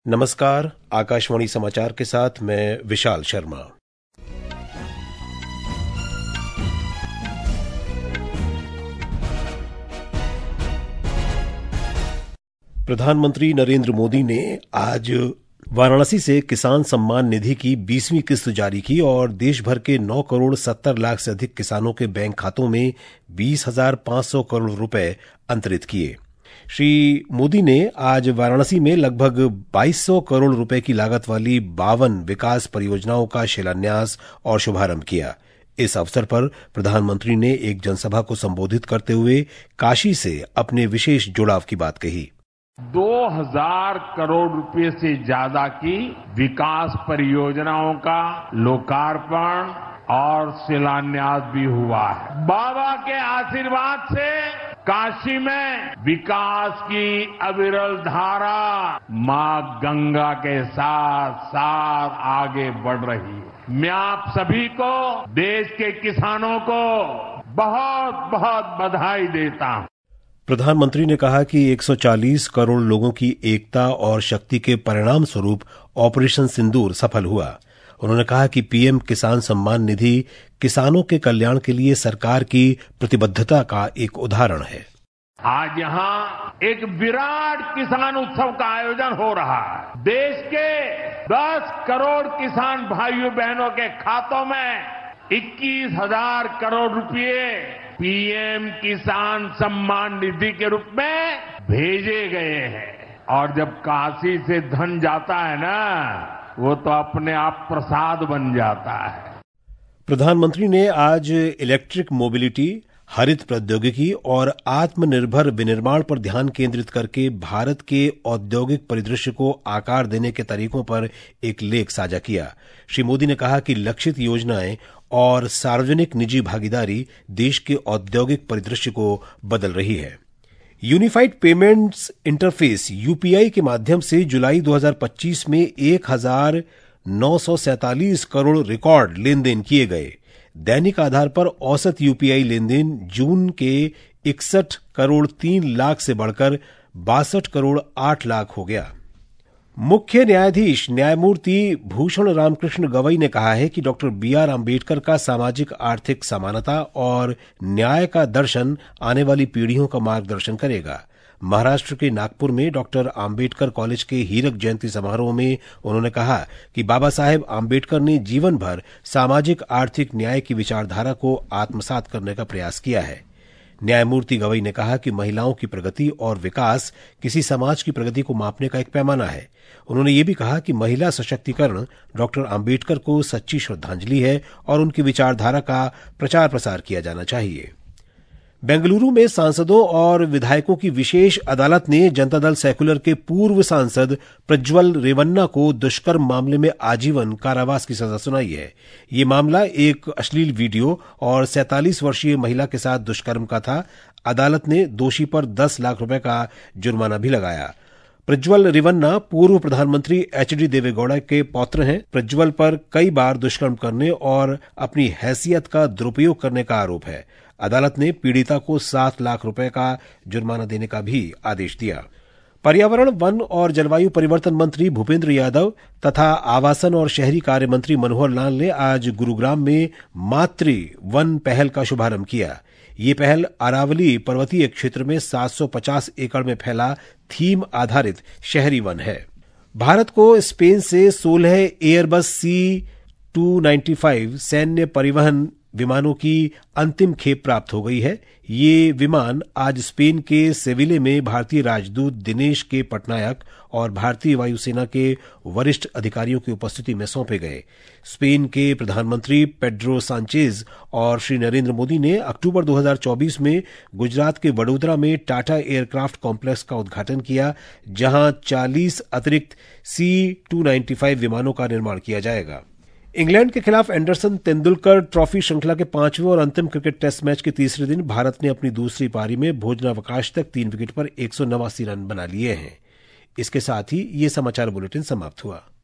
नमस्कार, आकाशवाणी समाचार के साथ मैं विशाल शर्मा। प्रधानमंत्री नरेंद्र मोदी ने आज वाराणसी से किसान सम्मान निधि की 20वीं किस्त जारी की और देश भर के 9 करोड़ 70 लाख से अधिक किसानों के बैंक खातों में 20,500 करोड़ रुपए अंतरित किए। श्री मोदी ने आज वाराणसी में लगभग 2200 करोड़ रुपए की लागत वाली 52 विकास परियोजनाओं का शिलान्यास और शुभारंभ किया। इस अवसर पर प्रधानमंत्री ने एक जनसभा को संबोधित करते हुए काशी से अपने विशेष जुड़ाव की बात कही। 2000 करोड़ रुपए से ज्यादा की विकास परियोजनाओं का लोकार्पण और शिलान्यास भी हुआ है। बाबा के आशीर्वाद से काशी में विकास की अविरल धारा मां गंगा के साथ साथ आगे बढ़ रही है। मैं आप सभी को, देश के किसानों को बहुत बहुत बधाई देता हूं। प्रधानमंत्री ने कहा कि 140 करोड़ लोगों की एकता और शक्ति के परिणाम स्वरूप ऑपरेशन सिंदूर सफल हुआ। उन्होंने कहा कि पीएम किसान सम्मान निधि किसानों के कल्याण के लिए सरकार की प्रतिबद्धता का एक उदाहरण है। आज यहाँ एक विराट किसान उत्सव का आयोजन हो रहा है। देश के 10 करोड़ किसान भाइयों बहनों के खातों में 21,000 करोड़ रुपए पीएम किसान सम्मान निधि के रूप में भेजे गए हैं। और जब काशी से धन जाता है ना, वो तो अपने आप प्रसाद बन जाता है। प्रधानमंत्री ने आज इलेक्ट्रिक मोबिलिटी, हरित प्रौद्योगिकी और आत्मनिर्भर विनिर्माण पर ध्यान केंद्रित करके भारत के औद्योगिक परिदृश्य को आकार देने के तरीकों पर एक लेख साझा किया। श्री मोदी ने कहा कि लक्षित योजनाएं और सार्वजनिक निजी भागीदारी देश के औद्योगिक परिदृश्य को बदल रही है। यूनिफाइड पेमेंट्स इंटरफेस यूपीआई के माध्यम से जुलाई 2025 में 1,947 करोड़ रिकॉर्ड लेन देन किए गए। दैनिक आधार पर औसत यूपीआई लेन देन जून के 61 करोड़ 3 लाख से बढ़कर 62 करोड़ 8 लाख हो गया। मुख्य न्यायाधीश न्यायमूर्ति भूषण रामकृष्ण गवई ने कहा है कि डॉक्टर बीआर आम्बेडकर का सामाजिक आर्थिक समानता और न्याय का दर्शन आने वाली पीढ़ियों का मार्गदर्शन करेगा। महाराष्ट्र के नागपुर में डॉक्टर आम्बेडकर कॉलेज के हीरक जयंती समारोह में उन्होंने कहा कि बाबा साहेब आम्बेडकर ने जीवन भर सामाजिक आर्थिक न्याय की विचारधारा को आत्मसात करने का प्रयास किया है। न्यायमूर्ति गवई ने कहा कि महिलाओं की प्रगति और विकास किसी समाज की प्रगति को मापने का एक पैमाना है। उन्होंने ये भी कहा कि महिला सशक्तिकरण डॉक्टर आम्बेडकर को सच्ची श्रद्धांजलि है और उनकी विचारधारा का प्रचार प्रसार किया जाना चाहिए। बेंगलुरु में सांसदों और विधायकों की विशेष अदालत ने जनता दल सेक्युलर के पूर्व सांसद प्रज्वल रेवन्ना को दुष्कर्म मामले में आजीवन कारावास की सजा सुनाई है। ये मामला एक अश्लील वीडियो और 47 वर्षीय महिला के साथ दुष्कर्म का था। अदालत ने दोषी पर 10 लाख रुपए का जुर्माना भी लगाया। प्रज्वल रेवन्ना पूर्व प्रधानमंत्री एचडी देवेगौड़ा के पौत्र हैं। प्रज्वल पर कई बार दुष्कर्म करने और अपनी हैसियत का दुरुपयोग करने का आरोप है। अदालत ने पीड़िता को 7 लाख रुपए का जुर्माना देने का भी आदेश दिया। पर्यावरण, वन और जलवायु परिवर्तन मंत्री भूपेंद्र यादव तथा आवासन और शहरी कार्य मंत्री मनोहर लाल ने आज गुरुग्राम में मातृ वन पहल का शुभारंभ किया। ये पहल अरावली पर्वतीय क्षेत्र में 750 एकड़ में फैला थीम आधारित शहरी वन है। भारत को स्पेन से 16 एयरबस C-295 सैन्य परिवहन विमानों की अंतिम खेप प्राप्त हो गई है। ये विमान आज स्पेन के सेविले में भारतीय राजदूत दिनेश के पटनायक और भारतीय वायुसेना के वरिष्ठ अधिकारियों की उपस्थिति में सौंपे गए। स्पेन के प्रधानमंत्री पेड्रो सांचेज और श्री नरेंद्र मोदी ने अक्टूबर 2024 में गुजरात के वडोदरा में टाटा एयरक्राफ्ट कॉम्प्लेक्स का उद्घाटन किया, जहां 40 अतिरिक्त C-295 विमानों का निर्माण किया जाएगा। इंग्लैंड के खिलाफ एंडरसन तेंदुलकर ट्रॉफी श्रृंखला के 5वें और अंतिम क्रिकेट टेस्ट मैच के तीसरे दिन भारत ने अपनी दूसरी पारी में भोजनावकाश तक 3 विकेट पर 189 रन बना लिए हैं। इसके साथ ही ये समाचार बुलेटिन समाप्त हुआ।